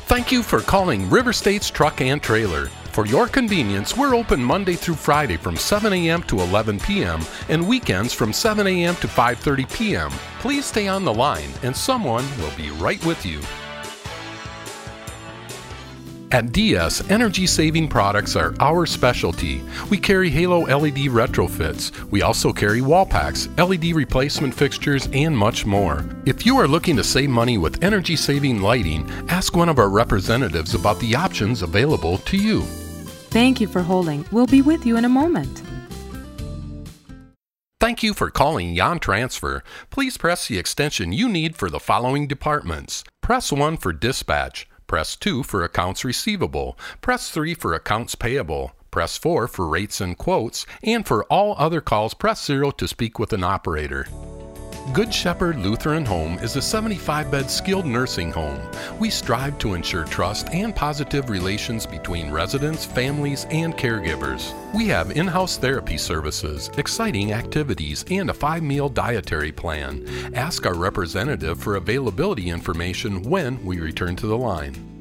Thank you for calling River States Truck and Trailer. For your convenience, we're open Monday through Friday from 7 a.m. to 11 p.m. and weekends from 7 a.m. to 5:30 p.m. Please stay on the line and someone will be right with you. At DS, energy-saving products are our specialty. We carry Halo LED retrofits. We also carry wall packs, LED replacement fixtures, and much more. If you are looking to save money with energy-saving lighting, ask one of our representatives about the options available to you. Thank you for holding. We'll be with you in a moment. Thank you for calling Yon Transfer. Please press the extension you need for the following departments. Press 1 for dispatch. Press 2 for accounts receivable. Press 3 for accounts payable. Press 4 for rates and quotes. And for all other calls, press 0 to speak with an operator. Good Shepherd Lutheran Home is a 75-bed skilled nursing home. We strive to ensure trust and positive relations between residents, families, and caregivers. We have in-house therapy services, exciting activities, and a 5-meal dietary plan. Ask our representative for availability information when we return to the line.